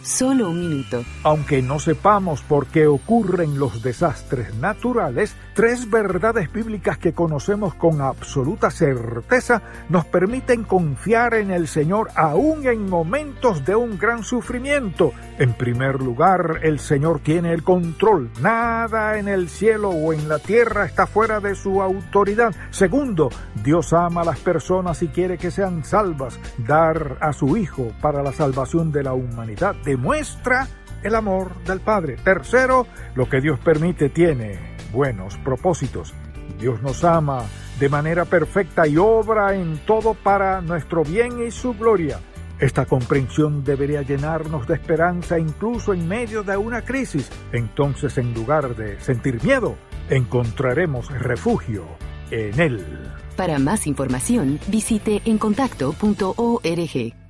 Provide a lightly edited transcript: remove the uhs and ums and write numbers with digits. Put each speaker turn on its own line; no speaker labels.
Solo un minuto.
Aunque no sepamos por qué ocurren los desastres naturales, 3 verdades bíblicas que conocemos con absoluta certeza nos permiten confiar en el Señor aún en momentos de un gran sufrimiento. En primer lugar, el Señor tiene el control. Nada en el cielo o en la tierra está fuera de su autoridad. Segundo, Dios ama a las personas y quiere que sean salvas. Dar a su Hijo para la salvación de la humanidad demuestra el amor del Padre. Tercero, lo que Dios permite tiene buenos propósitos. Dios nos ama de manera perfecta y obra en todo para nuestro bien y su gloria. Esta comprensión debería llenarnos de esperanza incluso en medio de una crisis. Entonces, en lugar de sentir miedo, encontraremos refugio en Él.
Para más información, visite encontacto.org.